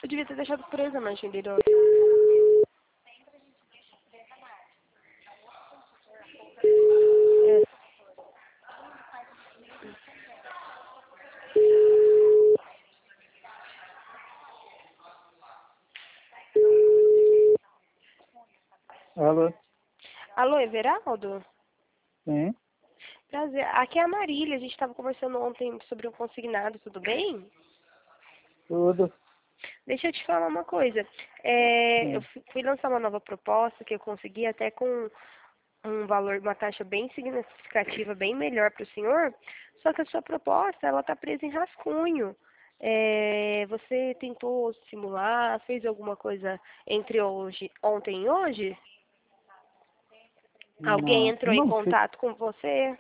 Eu devia ter deixado presa a margendeira. É. Alô? Alô, Everaldo? Sim, Prazer. Aqui é a Marília. A gente estava conversando ontem sobre um consignado, tudo bem? tudo. Deixa eu te falar uma coisa. Eu Sim. fui lançar uma nova proposta que eu consegui até com um valor, uma taxa bem significativa, bem melhor para o senhor, só que a sua proposta, ela está presa em rascunho. Você tentou simular, fez alguma coisa entre ontem e hoje? Alguém Não, entrou em não, contato com você?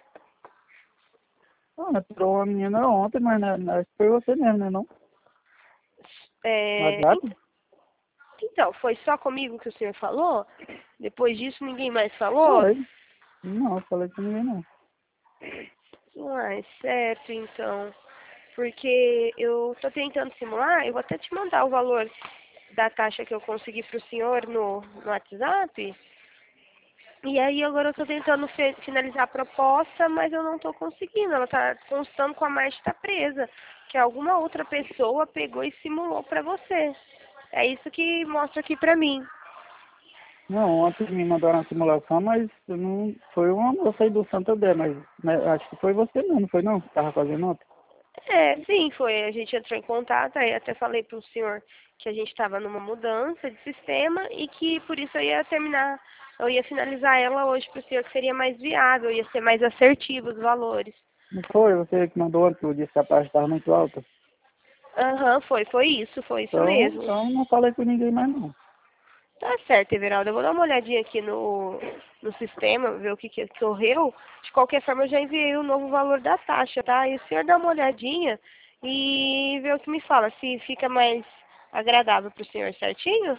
entrou uma menina ontem, mas acho que foi você mesmo, né, não? No É, WhatsApp? então, foi só comigo que o senhor falou? Depois disso, ninguém mais falou? Foi. Não, falei com ninguém, não. Ah, certo, então. Porque eu estou tentando simular, eu vou até te mandar o valor da taxa que eu consegui para o senhor no WhatsApp. E aí agora eu estou tentando finalizar a proposta, mas eu não estou conseguindo. Ela está constando com a marcha está presa. Que alguma outra pessoa pegou e simulou para você. É isso que mostra aqui para mim. Não, ontem me mandaram uma simulação, mas não foi uma moça aí do Santander, mas acho que foi você mesmo, não foi não? Que tava fazendo ontem? Sim, foi. A gente entrou em contato, aí até falei para o senhor que a gente estava numa mudança de sistema e que por isso eu ia finalizar ela hoje para o senhor, que seria mais viável, ia ser mais assertivo os valores. Não foi você que mandou ontem, que eu disse que a taxa estava muito alta? Aham, foi isso mesmo. Então não falei com ninguém mais não. Tá certo, Everaldo. Eu vou dar uma olhadinha aqui no sistema, ver o que ocorreu. De qualquer forma, eu já enviei o novo valor da taxa, tá? E o senhor dá uma olhadinha e vê o que me fala, se fica mais agradável para o senhor, certinho?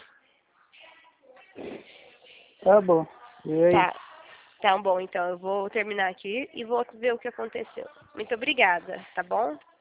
Tá bom. E aí? Tá. Tá bom, então. Eu vou terminar aqui e vou ver o que aconteceu. Muito obrigada, tá bom?